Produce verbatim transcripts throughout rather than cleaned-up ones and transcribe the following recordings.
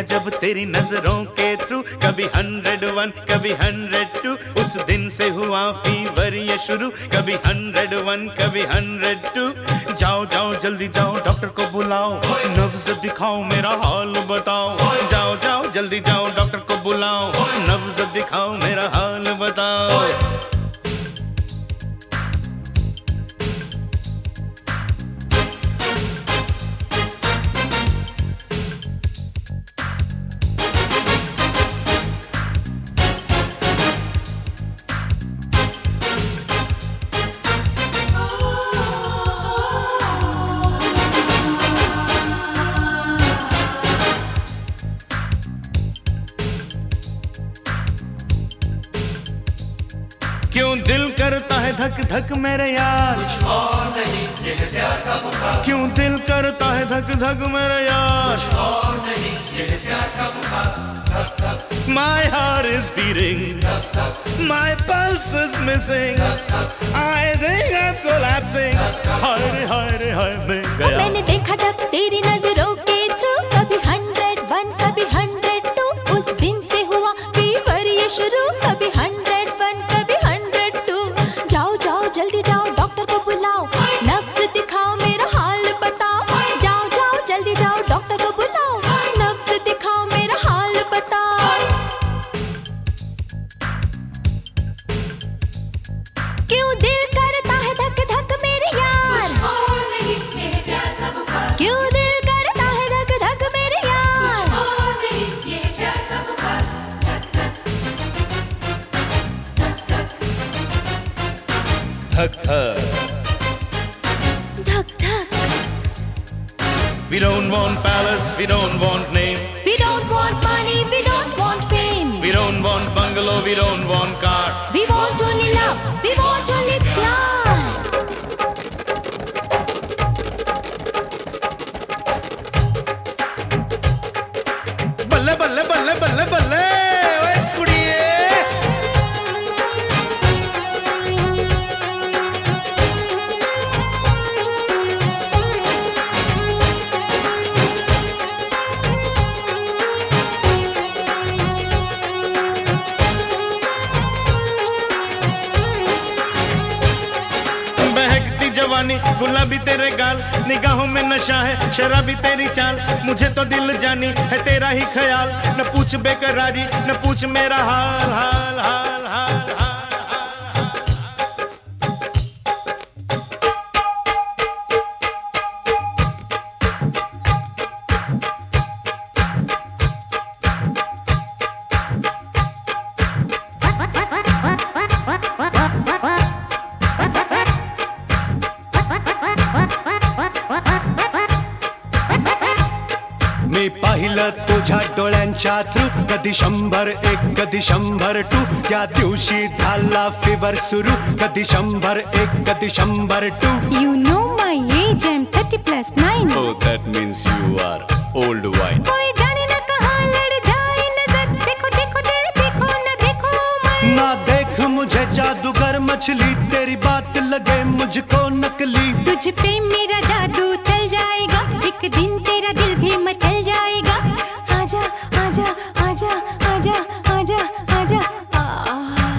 जब तेरी नजरों के थ्रू, कभी हंड्रेड वन कभी हंड्रेड टू, उस दिन से हुआ फीवर ये शुरू, कभी हंड्रेड वन कभी हंड्रेड टू। जाओ जाओ जल्दी जाओ डॉक्टर को बुलाओ, नब्ज दिखाओ मेरा हाल बताओ। जाओ जाओ जल्दी जाओ डॉक्टर को बुलाओ, नब्ज दिखाओ मेरा हाल बताओ। क्यों दिल करता है धक धक मेरे यार, कुछ और नहीं ये है प्यार का बुखार। क्यों दिल करता है धक धक मेरे यार, कुछ और नहीं ये है प्यार का बुखार। धक धक My heart is beating, धक धक my pulse is missing, I think I'm collapsing। हाय रे हाय रे हाय मैं गया। मैंने देखा जब तेरी नजरों के थ्रू, कभी हंड्रेड वन कभी हंड्रेड टू, उस दिन से हुआ फीवर ये शुरू, कभी हंड्रेड वन कभी हंड्रेड टू। जाओ जाओ जल्दी जाओ डॉक्टर को बुलाओ, नब्ज दिखाओ मेरा हाल बताओ। जाओ जाओ जल्दी जाओ डॉक्टर को बुलाओ, नब्ज दिखाओ मेरा हाल बताओ। क्यों दिल करता है धक धक मेरे यार, कुछ और नहीं ये है प्यार का बुखार। क्यों दिल करता है धक धक मेरे यार, कुछ और नहीं ये है प्यार का बुखार। धक धक धक धक धक धक। धक धक। We don't want palace, we don't want name, We don't want money, we don't want fame. we don't want bungalow, we don't want car। We want only love, we want only प्यार। बल्ले बल्ले बल्ले बल्ले बल्ले ओए कुड़िए। बहकती जवानी गुलाबी तेरे गाल, निगाहों में नशा है शराबी तेरी चाल, मुझे तो दिल जानी है तेरा ही ख्याल। न पूछ बेकरारी न पूछ मेरा हाल हाल हाल हाल हाल। मी पाहिलं तुझ्या डोळ्यांच्या थ्रू, कधी शंभर एक कधी शंभर टू, त्या दिवशी झाला फिवर सुरू, कधी शंभर एक कधी शंभर two. You know my age, I'm thirty plus nine. Oh, that means you are old wine। कोई जाने न कहाँ लड़ जाए नजर, देखो देखो दिल देखो न देखो मन। ना देख मुझे जादूगर मछली, तेरी बात लगे मुझको नकली। तुझ पे मेरा जादू चल जाएगा, एक दिन तेरा दिल भी मचल जाएगा। आजा आजा आजा आजा आजा आजा आ।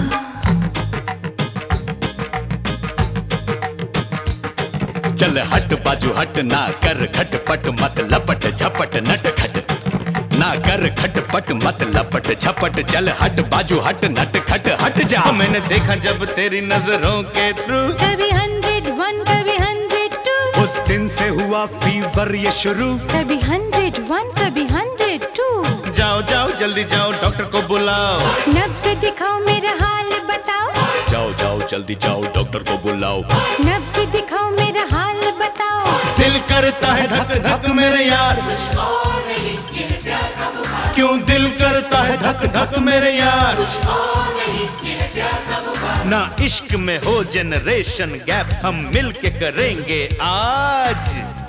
चल हट बाजू हट, ना कर खटपट मत लपट झपट नट खट, ना कर खटपट मत लपट झपट। चल हट बाजू हट नट खट हट जा। मैंने देखा जब तेरी नजरों के थ्रू, कभी हंड्रेड वन कभी हंड्रेड टू, उस दिन से हुआ फीवर ये शुरू, कभी हंड्रेड वन कभी हंड्रेड टू। जाओ जाओ जल्दी जाओ डॉक्टर को बुलाओ, नब्ज दिखाओ मेरा हाल बताओ। जाओ जाओ जल्दी जाओ डॉक्टर को बुलाओ, नब्ज दिखाओ मेरा हाल बताओ। दिल करता है धक धक मेरे यार, कुछ और नहीं ये है प्यार का बुखार। क्यों दिल करता है धक धक मेरे यार। कुछ और नहीं ये है प्यार का बुखार। ना इश्क में हो जनरेशन गैप, हम मिल के करेंगे आज।